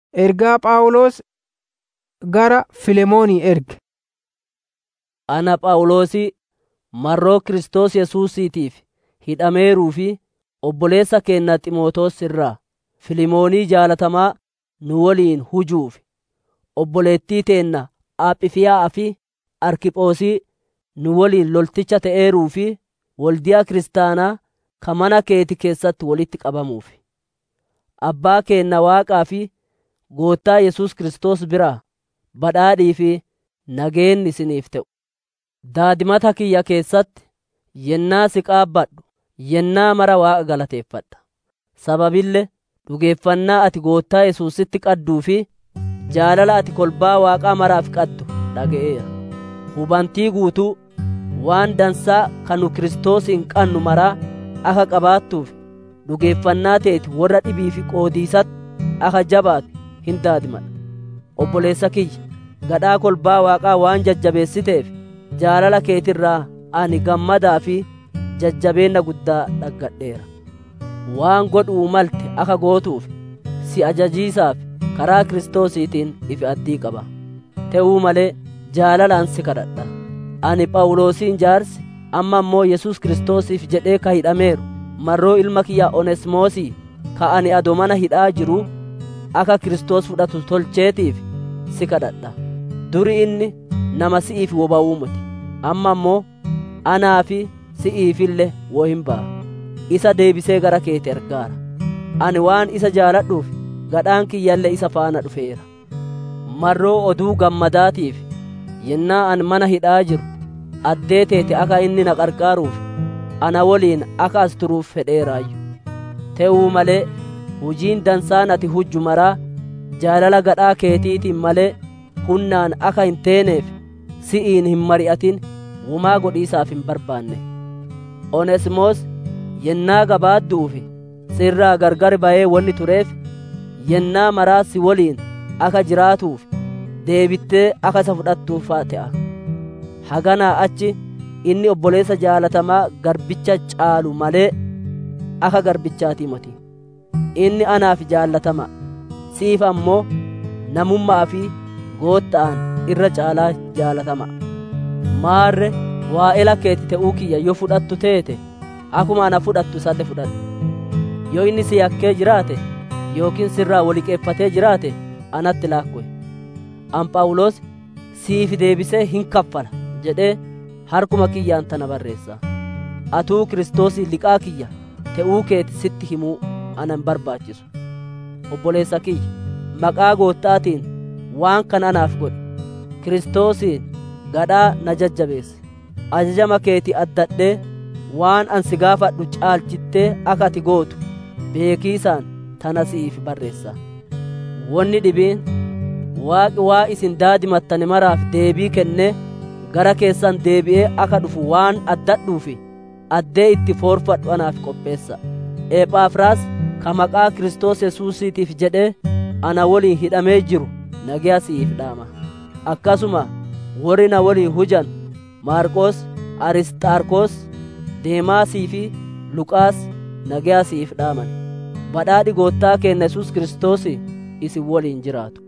Ergaa Phaawulos gara Filemoonii erge. Ana Phaawulosii marroo Kiristoos Yesuusiitiif hidhameeruu fi obboleessa keenya Ximootos irraa Filimoonii jaalatamaa nu waliin hujuuf obboleettii teenna Aphifiyaa fi Arkiphoosii nu waliin lolticha ta'eeruu fi waldiyaa kiristaanaa ka mana keeti keessatti walitti qabamuuf abbaa keenya Waaqaa fi Gooftaa Yesuus Kiristoos biraa badhaadhii fi nageenyi isiniif ta'u. Daadimata kiyya keessatti yennaa si qaabbadhu yennaa mara Waaqa galateeffadha. Sababillee dhugeeffannaa ati Gooftaa Yesuusitti qadduu fi jaalala ati kolbaa Waaqaa maraaf qaddu dhaga'eera. Hubantii guutuu waan dansaa kan nu Kiristoosiin qannu maraa akka qabaattuuf dhugeeffannaa teeti warra dhibii fi qoodiisatti akka jabaatu hin daadimadha. Obboleessa kiyya gadhaa kolbaa Waaqaa waan jajjabeessiteef jaalala keetirraa ani gammadaa fi jajjabeenna guddaa dhaggadheera. Waan godhuu malte akka gootuuf si ajajiisaaf karaa Kiristoosiitiin ifi addii qaba. Ta'uu malee jaalalaan si kadhadha. Ani Phaawulosiin jaarsi amma immoo Yesuus Kiristoosiif jedhee ka hidhameeru marroo ilma kiyya Oneesimoosii ka ani adoo mana hidhaa jiru akka Kiristoos fudhatu tolcheetiif si kadhadha. Duri inni nama si'iif woba'uu miti. Amma immoo anaa fi si'iifillee woo hin ba'a. Isa deebisee gara keeti ergaara. Ani waan isa jaaladhuuf gadhaan kiyyallee isa faana dhufeera. Marroo oduu gammadaatiif yennaa ani mana hidhaa jiru addee teete akka inni na qarqaaruuf ana waliin akka as turuuf fedheeraayyu. Ta'uu malee hujiin dansaan ati hujju maraa jaalala gadhaa keetiitiin malee hunnaan akka hin teeneef si'iin hin mari'atin wumaa godhiisaaf hin barbaanne. Oneesimoos yennaa gabaadduufi sirraa gargar ba'ee wanni tureef yennaa maraa si waliin akka jiraatuuf deebittee akka isa fudhattuufaa ta'a. Haganaa achi inni obboleessa jaalatamaa garbicha caalu malee akka garbichaatii miti. Inni anaaf jaallatama siif ammoo namummaa fi Gooftaan irra caalaa jaalatama. Maarre waa'ela keeti ta'uu kiyya yoo fudhattu teete akkuma ana fudhattu isallee fudhadhu. Yoo inni si yakkee jiraate yookiin sirraa waliqeeffatee jiraate anatti laakkoe. An Phaawulos siif deebisee hin kaffala jedhee harkuma kiyyaan tana barreessa. Atuu Kiristoosii liqaa kiyya ta'uu keeti sitti himuu ana hin barbaachisu. Obboleessa kiyya maqaa Gooftaatiin waan kana anaaf godhi. Kiristoosiin gadhaa na jajjabeesse. Ajajama keeti addadhee waan an si gaafadhu caalchittee akka ati gootu beekiisaan tana siif barreessa. Wanni dhibiin Waaqi waa isin daadimattani maraaf deebii kennee gara keessan deebi'ee akka dhufu waan addadhuufi addee itti foorfadhu anaaf qopheessa. Ephafraas ka maqaa Kiristoos Yesuusiitiif jedhee ana waliin hidhamee jiru nagaa siif dhaama. Akkasuma warri na waliin hujan Maarqos, Arisxaarkos, Deemaasii fi Luqaas nagaa siif dhaaman. Badhaadhi Gooftaa keenya Yesuus Kiristoos isin waliin jiraatu.